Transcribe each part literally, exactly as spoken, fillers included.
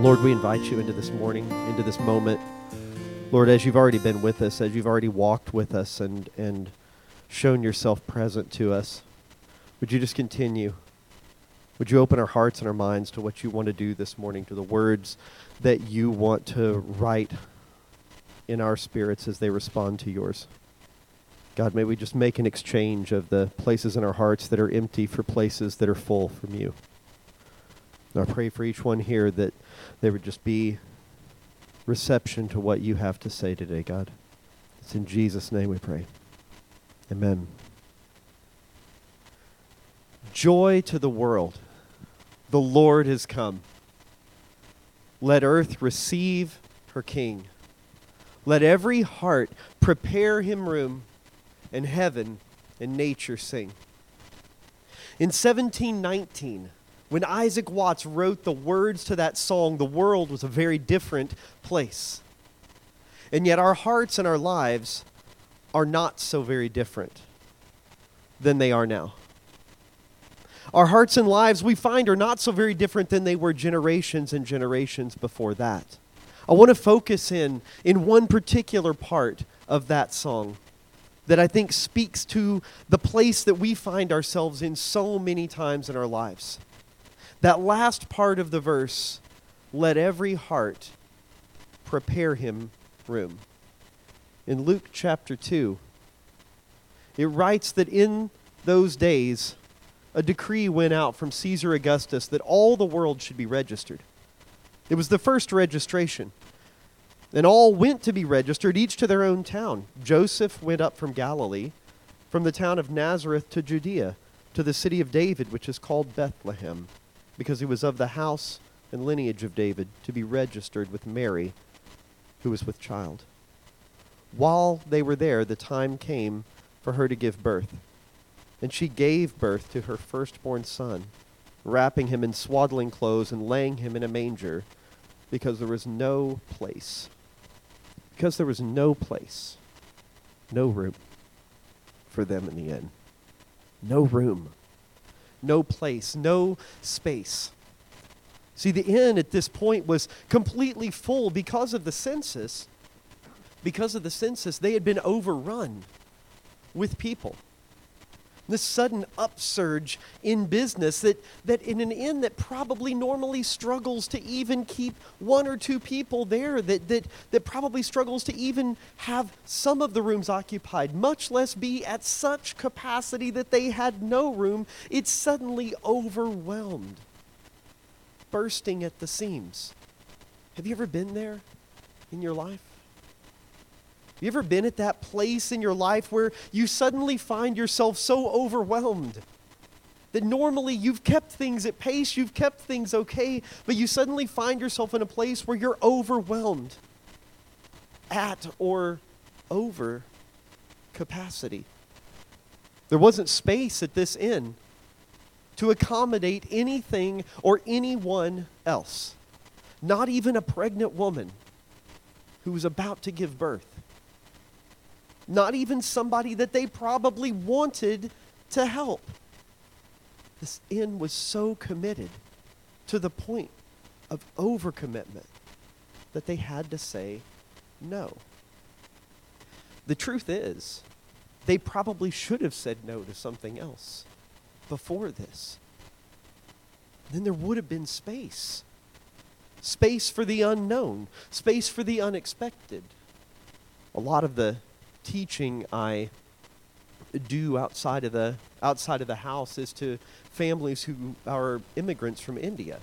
Lord, we invite you into this morning, into this moment. Lord, as you've already been with us, as you've already walked with us and, and shown yourself present to us, would you just continue? Would you open our hearts and our minds to what you want to do this morning, to the words that you want to write in our spirits as they respond to yours? God, may we just make an exchange of the places in our hearts that are empty for places that are full from you. And I pray for each one here that there would just be reception to what you have to say today, God. It's in Jesus' name we pray. Amen. Joy to the world. The Lord has come. Let earth receive her King. Let every heart prepare him room, and heaven and nature sing. In seventeen nineteen, when Isaac Watts wrote the words to that song, the world was a very different place. And yet our hearts and our lives are not so very different than they are now. Our hearts and lives, we find, are not so very different than they were generations and generations before that. I want to focus in in one particular part of that song that I think speaks to the place that we find ourselves in so many times in our lives. That last part of the verse, let every heart prepare him room. In Luke chapter two, it writes that in those days, a decree went out from Caesar Augustus that all the world should be registered. It was the first registration. And all went to be registered, each to their own town. Joseph went up from Galilee, from the town of Nazareth to Judea, to the city of David, which is called Bethlehem, because he was of the house and lineage of David, to be registered with Mary, who was with child. While they were there, the time came for her to give birth. And she gave birth to her firstborn son, wrapping him in swaddling clothes and laying him in a manger, because there was no place. Because there was no place, no room for them in the inn. No room. No place, no space. See, the inn at this point was completely full because of the census. Because of the census, they had been overrun with people. This sudden upsurge in business that, that in an inn that probably normally struggles to even keep one or two people there, that, that, that probably struggles to even have some of the rooms occupied, much less be at such capacity that they had no room, it's suddenly overwhelmed, bursting at the seams. Have you ever been there in your life? You ever been at that place in your life where you suddenly find yourself so overwhelmed that normally you've kept things at pace, you've kept things okay, but you suddenly find yourself in a place where you're overwhelmed at or over capacity? There wasn't space at this inn to accommodate anything or anyone else, not even a pregnant woman who was about to give birth. Not even somebody that they probably wanted to help. This inn was so committed to the point of overcommitment that they had to say no. The truth is, they probably should have said no to something else before this. Then there would have been space. Space for the unknown. Space for the unexpected. A lot of the teaching I do outside of the outside of the house is to families who are immigrants from India.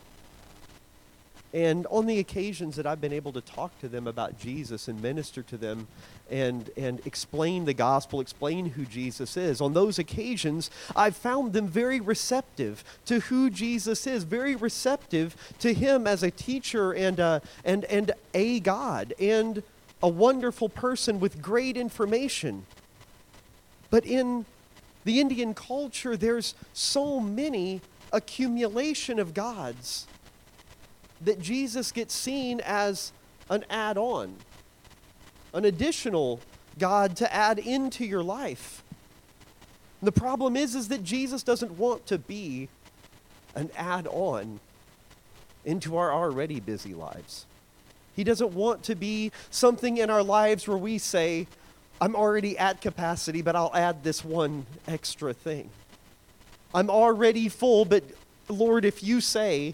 And on the occasions that I've been able to talk to them about Jesus and minister to them and and explain the gospel, explain who Jesus is, on those occasions I've found them very receptive to who Jesus is, very receptive to him as a teacher and a, and and a God, and a wonderful person with great information. But in the Indian culture, there's so many accumulation of gods that Jesus gets seen as an add-on, an additional God to add into your life. And the problem is, is that Jesus doesn't want to be an add-on into our already busy lives. He doesn't want to be something in our lives where we say, I'm already at capacity, but I'll add this one extra thing. I'm already full, but Lord, if you say,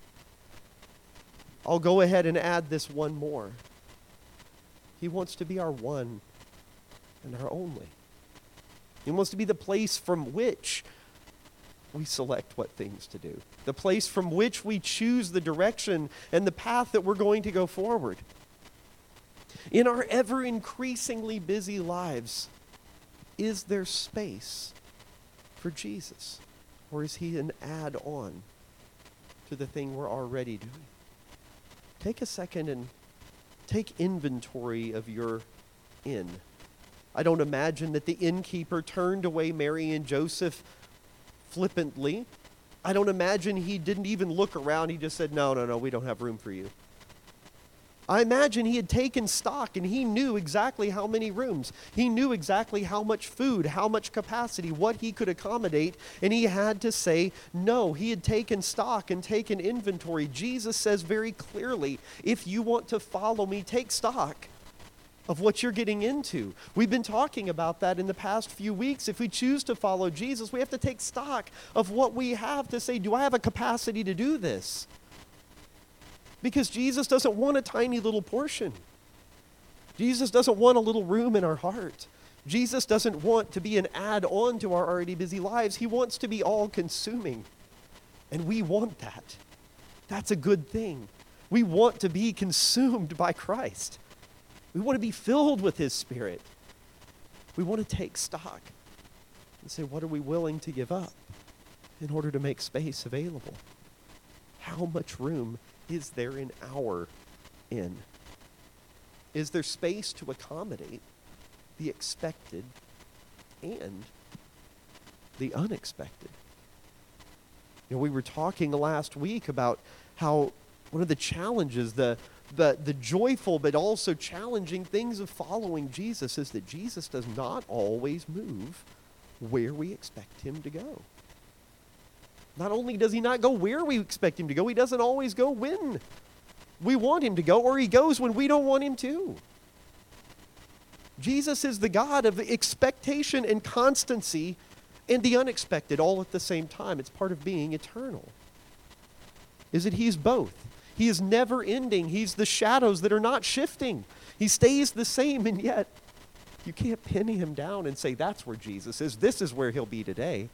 I'll go ahead and add this one more. He wants to be our one and our only. He wants to be the place from which we select what things to do, the place from which we choose the direction and the path that we're going to go forward. In our ever increasingly busy lives, is there space for Jesus? Or is he an add-on to the thing we're already doing? Take a second and take inventory of your inn. I don't imagine that the innkeeper turned away Mary and Joseph flippantly. I don't imagine he didn't even look around. He just said, no, no, no, we don't have room for you. I imagine he had taken stock and he knew exactly how many rooms. He knew exactly how much food, how much capacity, what he could accommodate, and he had to say no. He had taken stock and taken inventory. Jesus says very clearly, if you want to follow me, take stock of what you're getting into. We've been talking about that in the past few weeks. If we choose to follow Jesus, we have to take stock of what we have to say, do I have a capacity to do this? Because Jesus doesn't want a tiny little portion. Jesus doesn't want a little room in our heart. Jesus doesn't want to be an add-on to our already busy lives. He wants to be all-consuming. And we want that. That's a good thing. We want to be consumed by Christ. We want to be filled with his Spirit. We want to take stock and say, what are we willing to give up in order to make space available? How much room is there in our inn? Is there space to accommodate the expected and the unexpected? You know, we were talking last week about how one of the challenges, the the the joyful but also challenging things of following Jesus is that Jesus does not always move where we expect him to go. Not only does he not go where we expect him to go, he doesn't always go when we want him to go, or he goes when we don't want him to. Jesus is the God of expectation and constancy and the unexpected all at the same time. It's part of being eternal. Is that he's both. He is never ending. He's the shadows that are not shifting. He stays the same, and yet you can't pin him down and say that's where Jesus is. This is where he'll be today.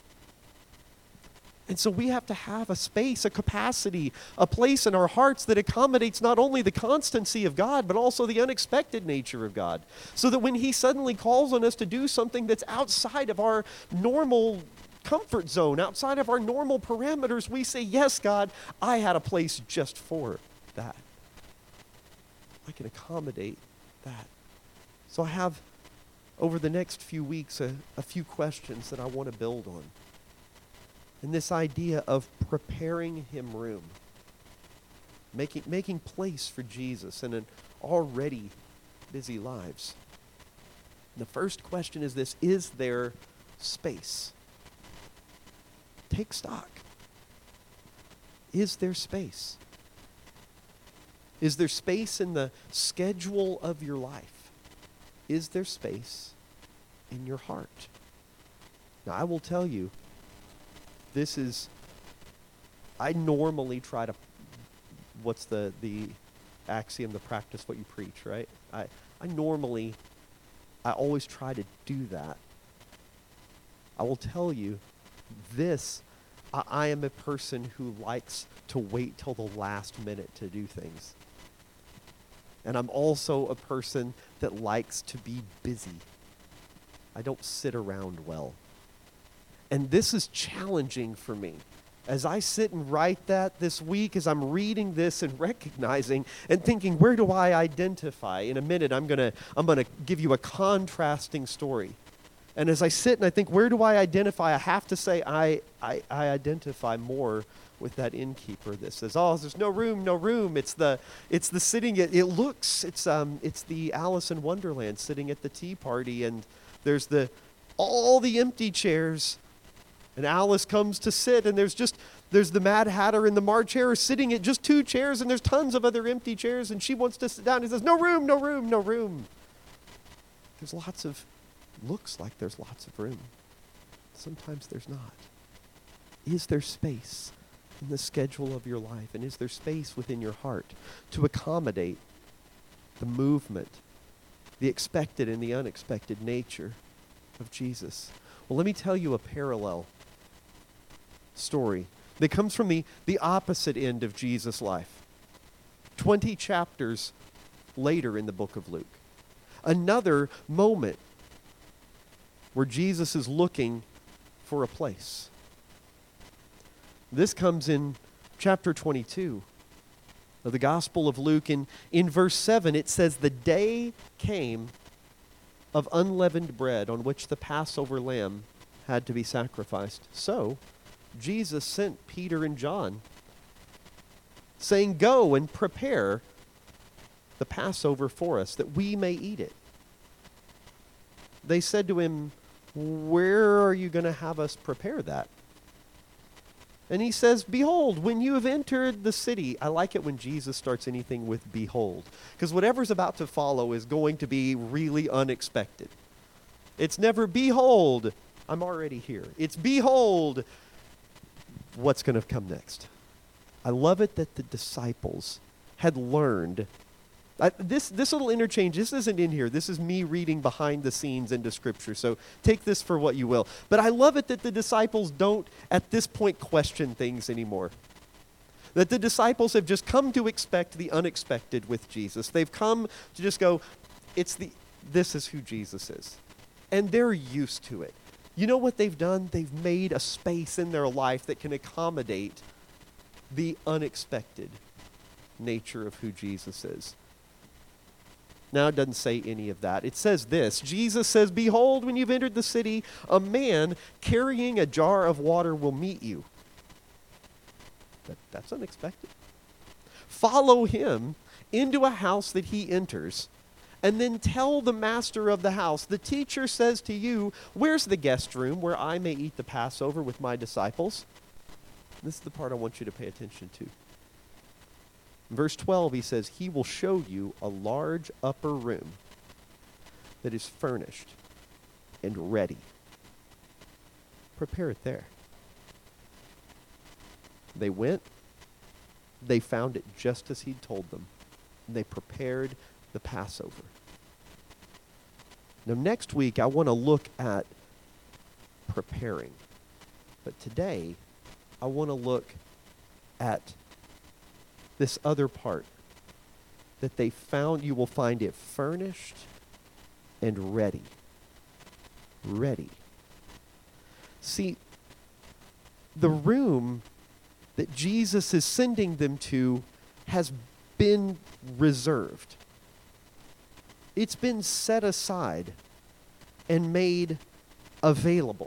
And so we have to have a space, a capacity, a place in our hearts that accommodates not only the constancy of God, but also the unexpected nature of God. So that when he suddenly calls on us to do something that's outside of our normal comfort zone, outside of our normal parameters, we say, yes, God, I had a place just for that. I can accommodate that. So I have, over the next few weeks, a, a few questions that I want to build on. And this idea of preparing him room, making, making place for Jesus in an already busy lives. And the first question is this: is there space? Take stock. Is there space? Is there space in the schedule of your life? Is there space in your heart? Now, I will tell you, this is, I normally try to, what's the, the axiom, the practice what you preach, right? I, I normally, I always try to do that. I will tell you, this, I, I am a person who likes to wait till the last minute to do things. And I'm also a person that likes to be busy. I don't sit around well. And this is challenging for me. As I sit and write that this week, as I'm reading this and recognizing and thinking, where do I identify? In a minute, I'm going to I'm going to give you a contrasting story. And as I sit and I think, where do I identify? I have to say I, I, I identify more with that innkeeper that says, oh, there's no room, no room. It's the it's the sitting, it, it looks, it's um it's the Alice in Wonderland sitting at the tea party, and there's the all the empty chairs. And Alice comes to sit, and there's just There's the Mad Hatter and the March Hare sitting at just two chairs, and there's tons of other empty chairs, and she wants to sit down and says, no room, no room, no room. There's lots of, looks like there's lots of room. Sometimes there's not. Is there space in the schedule of your life? And is there space within your heart to accommodate the movement, the expected and the unexpected nature of Jesus? Well, let me tell you a parallel story that comes from the, the opposite end of Jesus' life. Twenty chapters later in the book of Luke. Another moment where Jesus is looking for a place. This comes in chapter twenty-two of the Gospel of Luke. In, in verse seven, it says, the day came of unleavened bread on which the Passover lamb had to be sacrificed. So Jesus sent Peter and John, saying, go and prepare the Passover for us, that we may eat it. They said to him, where are you going to have us prepare that? And he says, behold, when you have entered the city. I like it when Jesus starts anything with behold, because whatever's about to follow is going to be really unexpected. It's never behold, I'm already here. It's behold, what's going to come next. I love it that the disciples had learned. I, this, this little interchange, this isn't in here. This is me reading behind the scenes into Scripture, so take this for what you will. But I love it that the disciples don't, at this point, question things anymore. That the disciples have just come to expect the unexpected with Jesus. They've come to just go, it's the, this is who Jesus is. And they're used to it. You know what they've done? They've made a space in their life that can accommodate the unexpected nature of who Jesus is. Now, it doesn't say any of that. It says this. Jesus says, behold, when you've entered the city, a man carrying a jar of water will meet you. That, that's unexpected. Follow him into a house that he enters, and then tell the master of the house, the teacher says to you, where's the guest room where I may eat the Passover with my disciples? This is the part I want you to pay attention to. In verse twelve, he says, he will show you a large upper room that is furnished and ready. Prepare it there. They went, they found it just as he'd told them, and they prepared the Passover. Now, next week, I want to look at preparing. But today, I want to look at this other part, that they found, you will find it furnished and ready. Ready. See, the room that Jesus is sending them to has been reserved. It's been set aside and made available.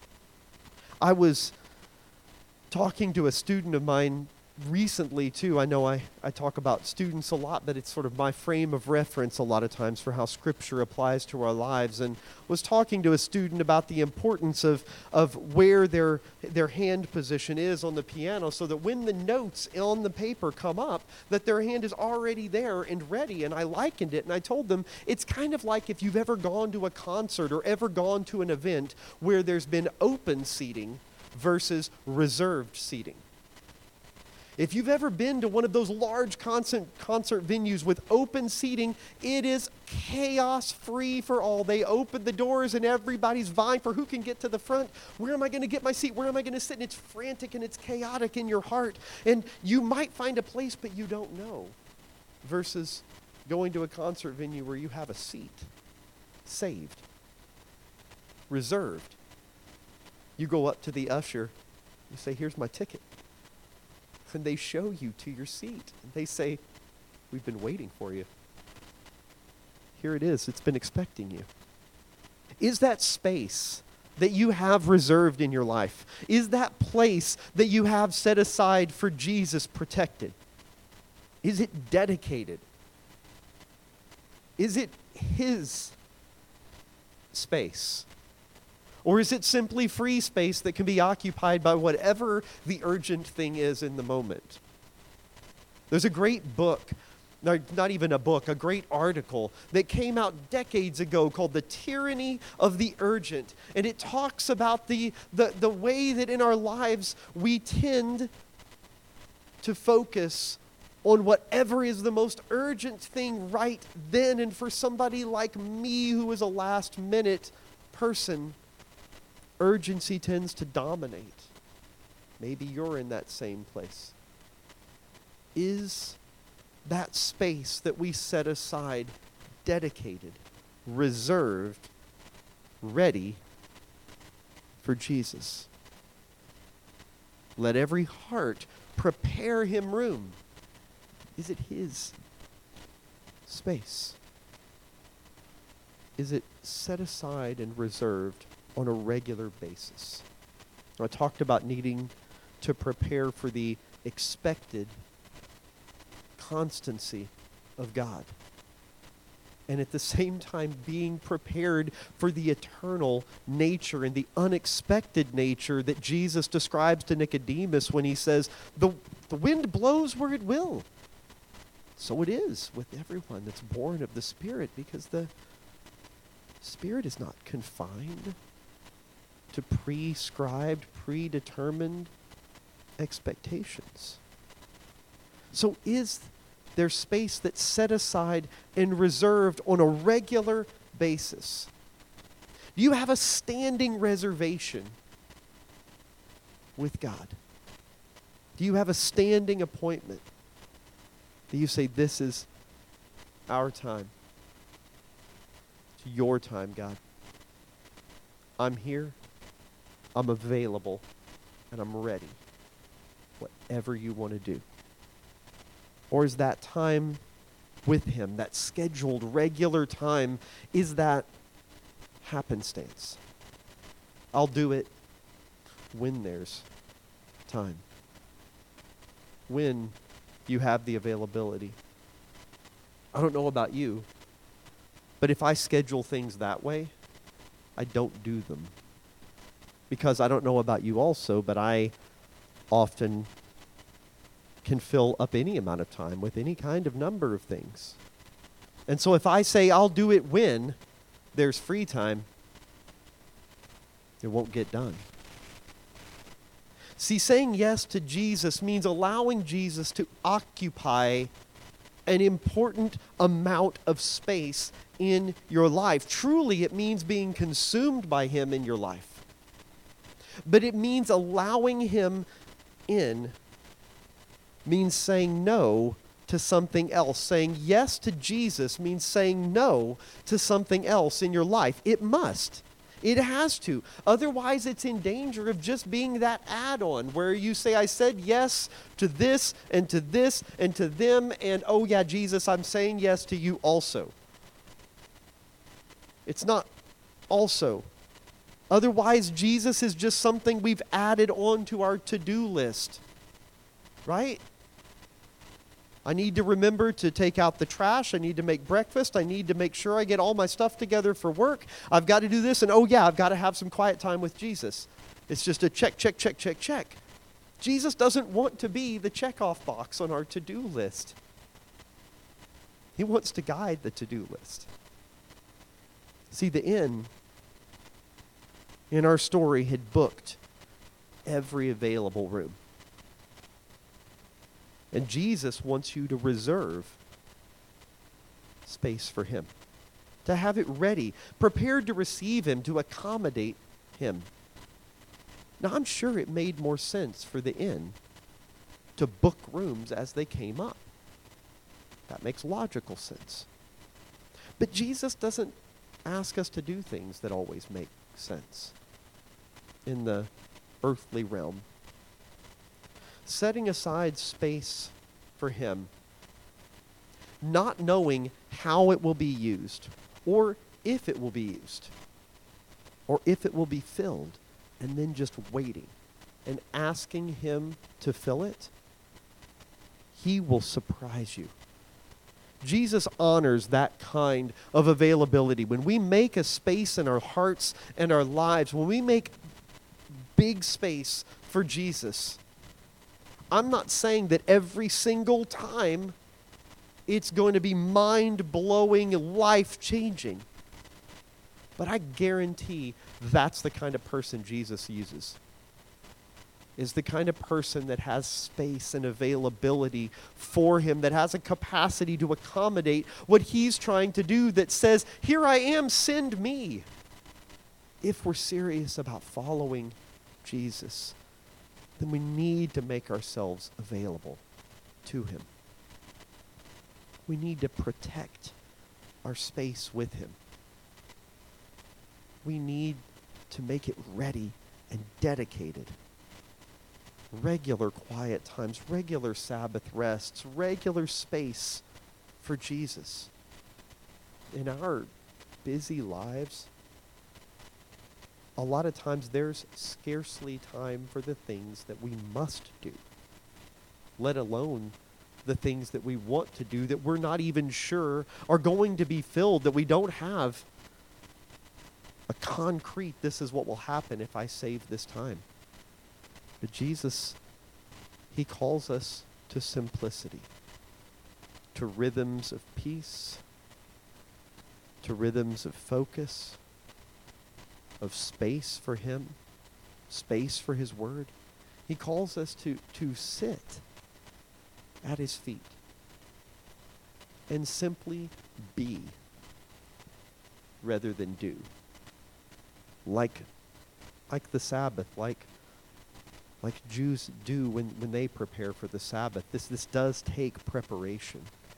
I was talking to a student of mine recently, too. I know I, I talk about students a lot, but it's sort of my frame of reference a lot of times for how Scripture applies to our lives, and was talking to a student about the importance of, of where their, their hand position is on the piano, so that when the notes on the paper come up, that their hand is already there and ready. And I likened it, and I told them it's kind of like if you've ever gone to a concert or ever gone to an event where there's been open seating versus reserved seating. If you've ever been to one of those large concert, concert venues with open seating, it is chaos-free for all. They open the doors and everybody's vying for who can get to the front. Where am I going to get my seat? Where am I going to sit? And it's frantic and it's chaotic in your heart. And you might find a place, but you don't know. Versus going to a concert venue where you have a seat. Saved. Reserved. You go up to the usher. You say, here's my ticket. And they show you to your seat. And they say, we've been waiting for you. Here it is. It's been expecting you. Is that space that you have reserved in your life? Is that place that you have set aside for Jesus protected? Is it dedicated? Is it his space? Or is it simply free space that can be occupied by whatever the urgent thing is in the moment? There's a great book, no, not even a book, a great article that came out decades ago called The Tyranny of the Urgent. And it talks about the, the, the way that in our lives we tend to focus on whatever is the most urgent thing right then. And for somebody like me who is a last minute person, urgency tends to dominate. Maybe you're in that same place. Is that space that we set aside dedicated, reserved, ready for Jesus? Let every heart prepare him room. Is it his space? Is it set aside and reserved on a regular basis? I talked about needing to prepare for the expected constancy of God, and at the same time being prepared for the eternal nature and the unexpected nature that Jesus describes to Nicodemus when he says, the, the wind blows where it will. So it is with everyone that's born of the Spirit, because the Spirit is not confined to prescribed, predetermined expectations. So is there space that's set aside and reserved on a regular basis? Do you have a standing reservation with God? Do you have a standing appointment that you say, this is our time? It's your time, God. I'm here, I'm available, and I'm ready. Whatever you want to do. Or is that time with him, that scheduled, regular time, is that happenstance? I'll do it when there's time. When you have the availability. I don't know about you, but if I schedule things that way, I don't do them. Because I don't know about you also, but I often can fill up any amount of time with any kind of number of things. And so if I say I'll do it when there's free time, it won't get done. See, saying yes to Jesus means allowing Jesus to occupy an important amount of space in your life. Truly, it means being consumed by him in your life. But it means allowing him in means saying no to something else. Saying yes to Jesus means saying no to something else in your life. It must. It has to. Otherwise, it's in danger of just being that add-on where you say, I said yes to this and to this and to them, and oh yeah, Jesus, I'm saying yes to you also. It's not also. Otherwise, Jesus is just something we've added on to our to-do list. Right? I need to remember to take out the trash. I need to make breakfast. I need to make sure I get all my stuff together for work. I've got to do this, and oh yeah, I've got to have some quiet time with Jesus. It's just a check, check, check, check, check. Jesus doesn't want to be the check-off box on our to-do list. He wants to guide the to-do list. See, the inn in our story had booked every available room. And Jesus wants you to reserve space for him, to have it ready, prepared to receive him, to accommodate him. Now, I'm sure it made more sense for the inn to book rooms as they came up. That makes logical sense. But Jesus doesn't ask us to do things that always make sense in the earthly realm. Setting aside space for him, not knowing how it will be used, or if it will be used, or if it will be filled, and then just waiting and asking him to fill it, he will surprise you. Jesus honors that kind of availability. When we make a space in our hearts and our lives, when we make big space for Jesus, I'm not saying that every single time it's going to be mind-blowing, life-changing. But I guarantee that's the kind of person Jesus uses. Is the kind of person that has space and availability for him, that has a capacity to accommodate what he's trying to do, that says, here I am, send me. If we're serious about following Jesus, then we need to make ourselves available to him. We need to protect our space with him. We need to make it ready and dedicated. Regular quiet times, regular Sabbath rests, regular space for Jesus. In our busy lives, a lot of times there's scarcely time for the things that we must do, let alone the things that we want to do that we're not even sure are going to be filled, that we don't have a concrete, this is what will happen if I save this time. But Jesus, he calls us to simplicity, to rhythms of peace, to rhythms of focus, of space for him, space for his word. He calls us to, to sit at his feet and simply be rather than do. Like, like the Sabbath, like like Jews do when, when they prepare for the Sabbath. This, this does take preparation.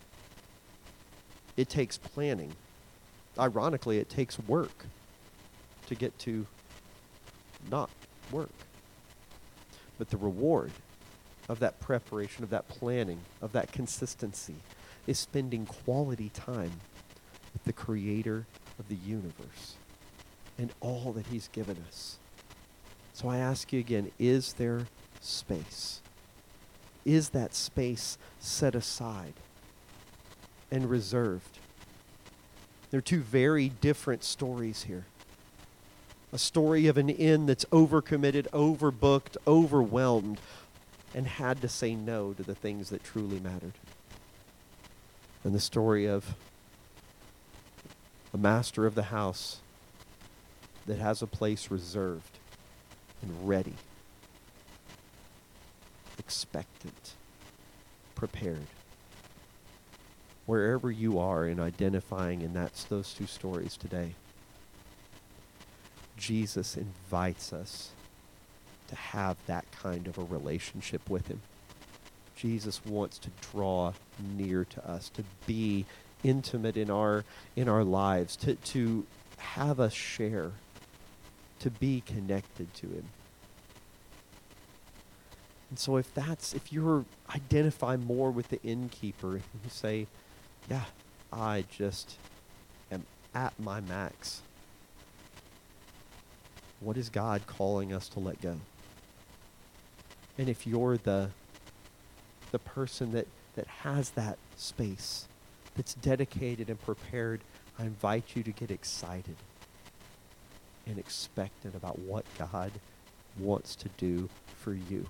It takes planning. Ironically, it takes work to get to not work. But the reward of that preparation, of that planning, of that consistency is spending quality time with the Creator of the universe and all that he's given us. So I ask you again, is there space? Is that space set aside and reserved? There are two very different stories here. A story of an inn that's overcommitted, overbooked, overwhelmed, and had to say no to the things that truly mattered. And the story of a master of the house that has a place reserved and ready, expectant, prepared. Wherever you are in identifying in that, those two stories today, Jesus invites us to have that kind of a relationship with him. Jesus wants to draw near to us, to be intimate in our in our lives, to, to have us share, to be connected to him. And so if that's, if you're identify more with the innkeeper, and you say, yeah, I just am at my max, what is God calling us to let go? And if you're the the person that, that has that space, that's dedicated and prepared, I invite you to get excited and expectant about what God wants to do for you.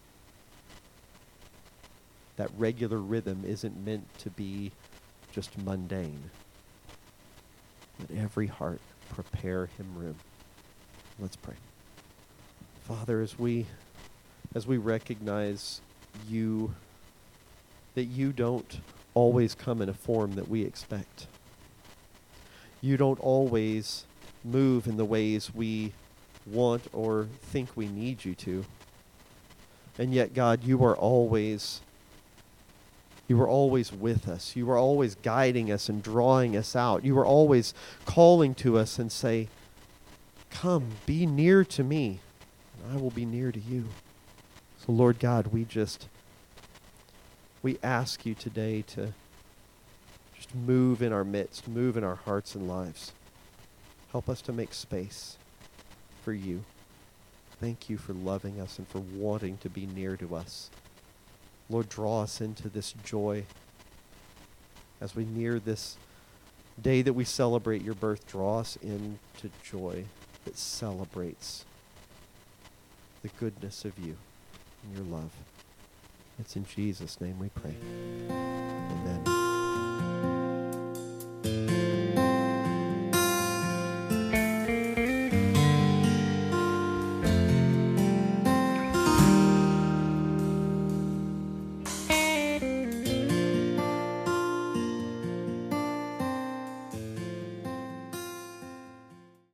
That regular rhythm isn't meant to be just mundane. Let every heart prepare him room. Let's pray. Father, as we as we recognize you, that you don't always come in a form that we expect. You don't always move in the ways we want or think we need you to. And yet, God, you are always You are always with us. You are always guiding us and drawing us out. You are always calling to us and say, come, be near to me, and I will be near to you. So, Lord God, we just, we ask you today to just move in our midst, move in our hearts and lives. Help us to make space for you. Thank you for loving us and for wanting to be near to us. Lord, draw us into this joy as we near this day that we celebrate your birth, draw us into joy that celebrates the goodness of you and your love. It's in Jesus' name we pray. Amen.